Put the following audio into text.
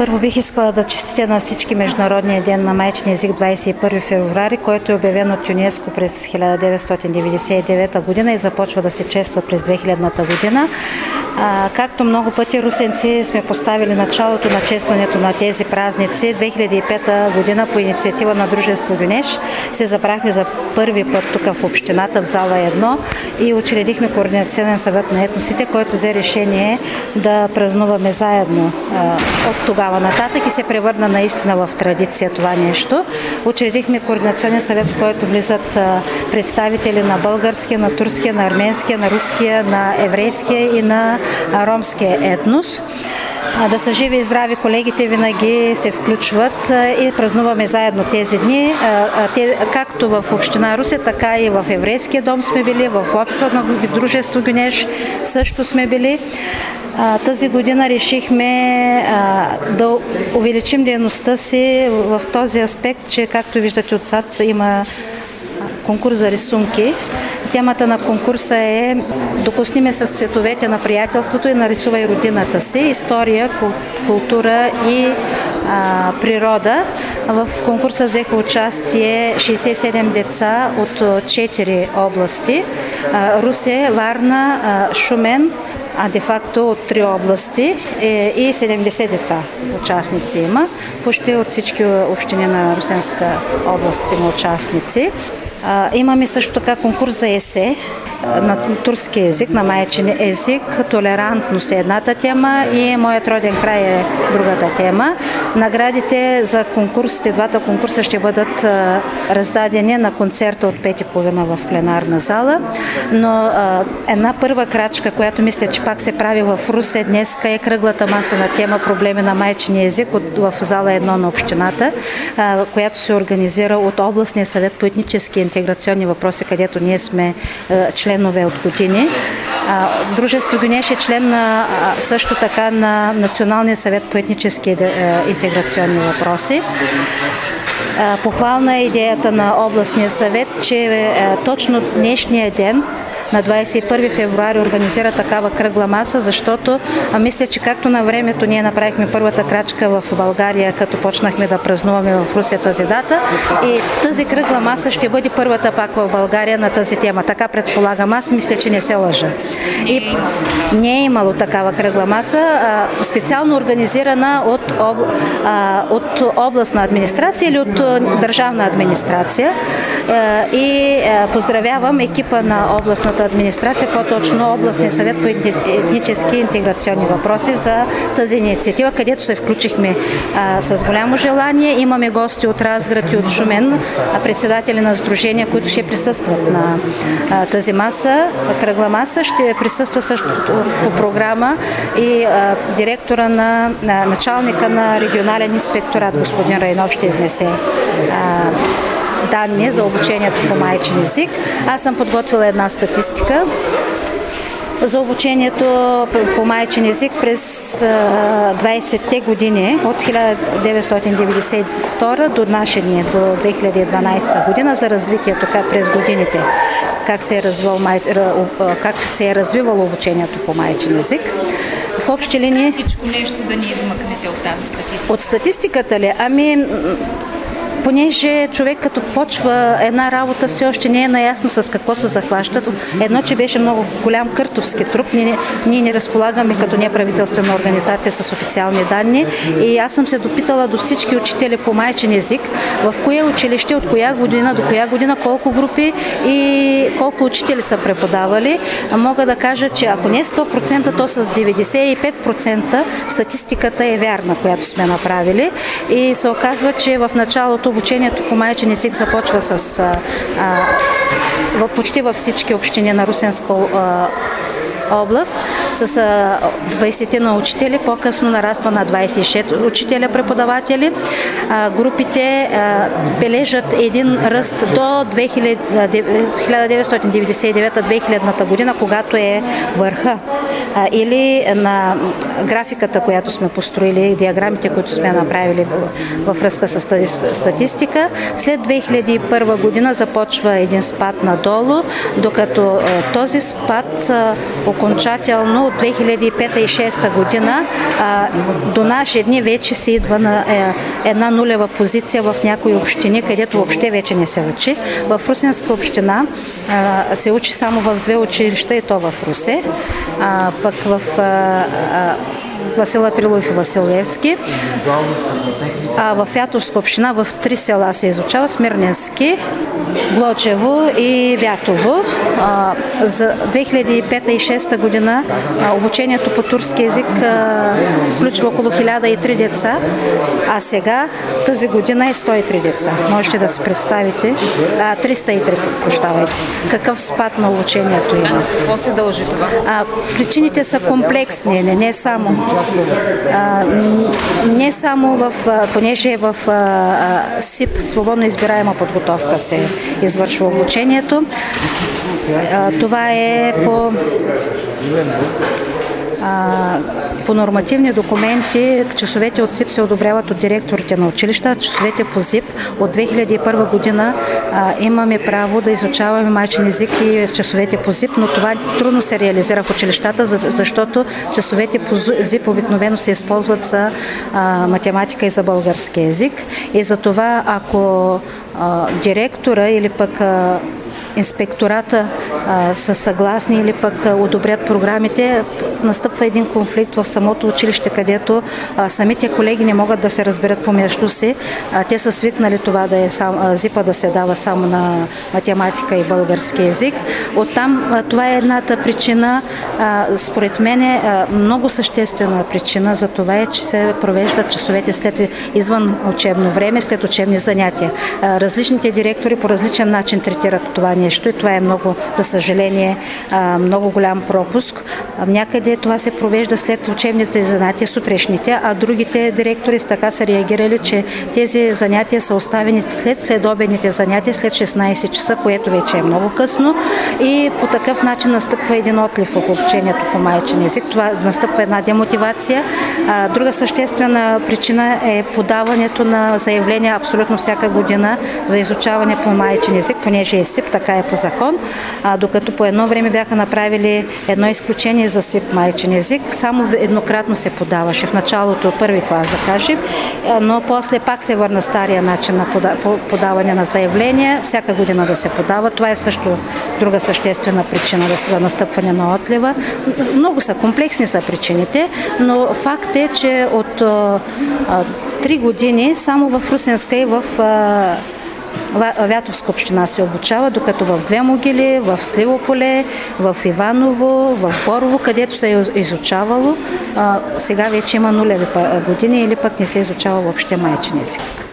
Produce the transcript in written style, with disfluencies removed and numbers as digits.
Първо бих искала да честитя на всички Международния ден на майчиния език 21 февруари, който е обявен от ЮНЕСКО през 1999 година и започва да се чества през 2000 година. Както много пъти русенци сме поставили началото на честването на тези празници, 2005 година по инициатива на дружество Гюнеш се забрахме за първи път тук в общината в зала 1 и учредихме Координационен съвет на етносите, който взе решение да празнуваме заедно от тогава нататък и се превърна наистина в традиция това нещо. Учредихме Координационен съвет, в който влизат представители на българския, на турския, на арменския, на руския, на еврейския и на ромския етнос. Да са живи и здрави, колегите винаги се включват и празнуваме заедно тези дни. Както в община Русе, така и в еврейския дом сме били, в офиса на дружество Гюнеш също сме били. Тази година решихме да увеличим дейността си в този аспект, че както виждате отзад има конкурс за рисунки. Темата на конкурса е "Докосни ме с цветовете на приятелството и нарисувай родината си. История, култура и природа". В конкурса взеха участие 67 деца от 4 области: Русе, Варна, Шумен, а де-факто от 3 области и 70 деца участници има. Почти от всички общини на Русенска област има участници. Имаме също така конкурс за есе на турски език, на майчин език. Толерантност е едната тема и моят роден край е другата тема. Наградите за конкурсите, двата конкурса ще бъдат раздадени на концерта от 5:30 в пленарна зала. Но една първа крачка, която мисля, че пак се прави в Русе днес, е кръглата маса на тема "Проблеми на майчиния език" в зала 1 на общината, която се организира от Областния съвет по етнически и интеграционни въпроси, където ние сме членове от години. Дружество Гюнеш е член също така на Националния съвет по етнически и интеграционни въпроси. Похвална е идеята на Областния съвет, че точно днешния ден на 21 февруари организира такава кръгла маса, защото мисля, че както на времето ние направихме първата крачка в България, като почнахме да празнуваме в Русия тази дата, и тази кръгла маса ще бъде първата пак в България на тази тема. Така предполагам, аз мисля, че не се лъжа. И не е имало такава кръгла маса, специално организирана от областна администрация или от държавна администрация. И поздравявам екипа на областната администрация, по-точно Областния съвет по етнически и интеграционни въпроси за тази инициатива, където се включихме с голямо желание. Имаме гости от Разград и от Шумен, председатели на сдружения, които ще присъстват на тази маса, кръгла маса. Ще присъства също по програма и директора на началника на регионален инспекторат, господин Райнов, ще изнесе данни за обучението по майчин език. Аз съм подготвила една статистика за обучението по майчин език през 20-те години, от 1992 до наши дни, до 2012 година, за развитието през годините, как се е развивало обучението по майчин език. В общи линии... Всичко нещо да ни измъкнете от тази статистика. От статистиката ли? Понеже човек като почва една работа, все още не е наясно с какво се захващат. Едно, че беше много голям къртовски труп. Ние не разполагаме като неправителствена организация с официални данни. И аз съм се допитала до всички учители по майчин език, в кое училище, от коя година до коя година, колко групи и колко учители са преподавали. Мога да кажа, че ако не 100%, то с 95% статистиката е вярна, която сме направили. И се оказва, че в началото обучението по майчин език започва почти във всички общини на Русенска област с 20 на учители, по-късно нараства на 26 учителя преподаватели. Групите бележат един ръст до 1999-2000 година, когато е върха или на графиката, която сме построили, диаграмите, които сме направили във връзка с тази статистика. След 2001 година започва един спад надолу, докато този спад окончателно от 2005 и 2006 година до наши дни вече се идва на една нулева позиция в някои общини, където въобще вече не се учи. В Русенска община се учи само в 2 училища и то в Русе, пък в Васил Априлов и Васил Левски. В Вятовска община в 3 села се изучава: Смирненски, Глочево и Вятово. За 2005 и 2006 година обучението по турски език включва около 1003 деца, а сега тази година е 103 деца. Можете да си представите, 303, прощавайте, какъв спад на обучението има. Какво се дължи това? Причините са комплексни, не само понеже в СИП, свободно избираема подготовка, се извършва обучението. Това е по нормативни документи. Часовете от СИП се одобряват от директорите на училища, часовете по ЗИП от 2001 година имаме право да изучаваме майчин език и часовете по ЗИП, но това трудно се реализира в училищата, защото часовете по ЗИП обикновено се използват за математика и за български език. И за това, ако директора или пък инспектората са съгласни или пък одобрят програмите, настъпва един конфликт в самото училище, където самите колеги не могат да се разберат помежду си. Те са свикнали това да е ЗИПа да се дава само на математика и български език. Оттам това е едната причина. Според мен е много съществена причина за това е, че се провеждат часовете след извън учебно време, след учебни занятия. Различните директори по различен начин третират това нещо и това е много, за съжаление, много голям пропуск. Някъде това се провежда след учебните занятия, сутрешните, а другите директори така са реагирали, че тези занятия са оставени след следобедните занятия, след 16 часа, което вече е много късно, и по такъв начин настъпва един отлив в обучението по майчин език. Това настъпва една демотивация. Друга съществена причина е подаването на заявления абсолютно всяка година за изучаване по майчин език, понеже е СИП, така е по закон, докато по едно време бяха направили едно изключение за СИП майчин език. Само еднократно се подаваше в началото, първи клас да кажем, но после пак се върна стария начин на подаване на заявления, всяка година да се подава. Това е също друга съществена причина за настъпване на отлива. Много са, комплексни са причините, но факт е, че от 3 години само в Русенска и в Вятовска община се обучава, докато в Две могили, в Сливополе, в Иваново, в Борово, където се е изучавало, сега вече има нулеви години или пък не се изучава въобще майчин език.